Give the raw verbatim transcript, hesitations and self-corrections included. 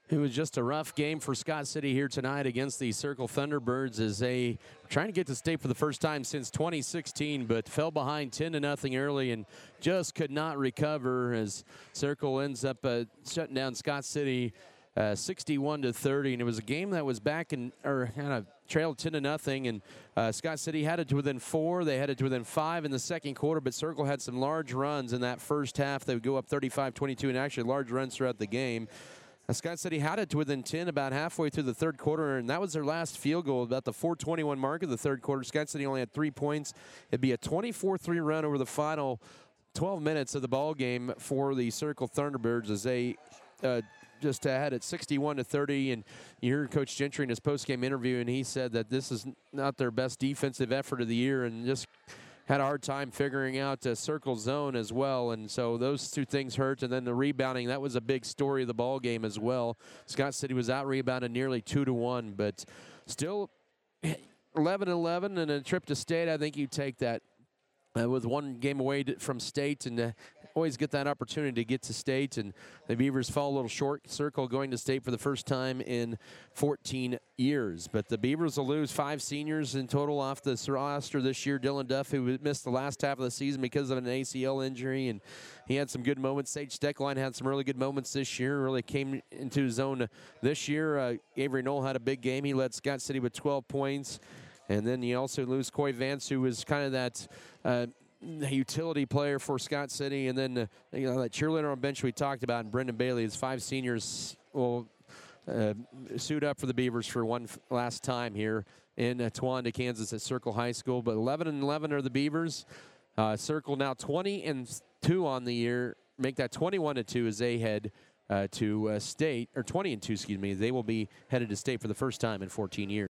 It was just a rough game for Scott City here tonight against the Circle Thunderbirds as they were trying to get to state for the first time since twenty sixteen, but fell behind ten to nothing early and just could not recover as Circle ends up uh, shutting down Scott City uh, sixty-one to thirty. And it was a game that was back in, or kind of trailed ten to nothing, and uh, Scott City had it to within four. They had it to within five in the second quarter, but Circle had some large runs in that first half. They would go up thirty-five twenty-two, and actually large runs throughout the game. Uh, Scott City had it to within ten about halfway through the third quarter, and that was their last field goal, about the four twenty-one mark of the third quarter. Scott City only had three points. It'd be a twenty-four three run over the final twelve minutes of the ball game for the Circle Thunderbirds as they uh, just had it sixty-one to thirty. And you heard Coach Gentry in his post-game interview, and he said that this is not their best defensive effort of the year, and just had a hard time figuring out uh, Circle zone as well. And so those two things hurt. And then the rebounding, that was a big story of the ball game as well. Scott City was out rebounded nearly two to one, but still eleven eleven and a trip to state. I think you take that uh, with one game away from state, and uh, always get that opportunity to get to state. And the Beavers fall a little short. Circle going to state for the first time in fourteen years. But the Beavers will lose five seniors in total off this roster this year. Dylan Duff, who missed the last half of the season because of an A C L injury, and he had some good moments. Sage Steckline had some really good moments this year, really came into his own this year. Uh, Avery Knoll had a big game. He led Scott City with twelve points. And then you also lose Coy Vance, who was kind of that uh, utility player for Scott City. And then uh, you know, that cheerleader on bench we talked about, and Brendan Bailey, his five seniors will uh, suit up for the Beavers for one last time here in uh, Towanda, Kansas at Circle High School. But eleven and eleven are the Beavers. Uh, Circle now twenty and two on the year. Make that twenty-one to two as they head uh, to uh, state, or twenty and two, excuse me. They will be headed to state for the first time in fourteen years.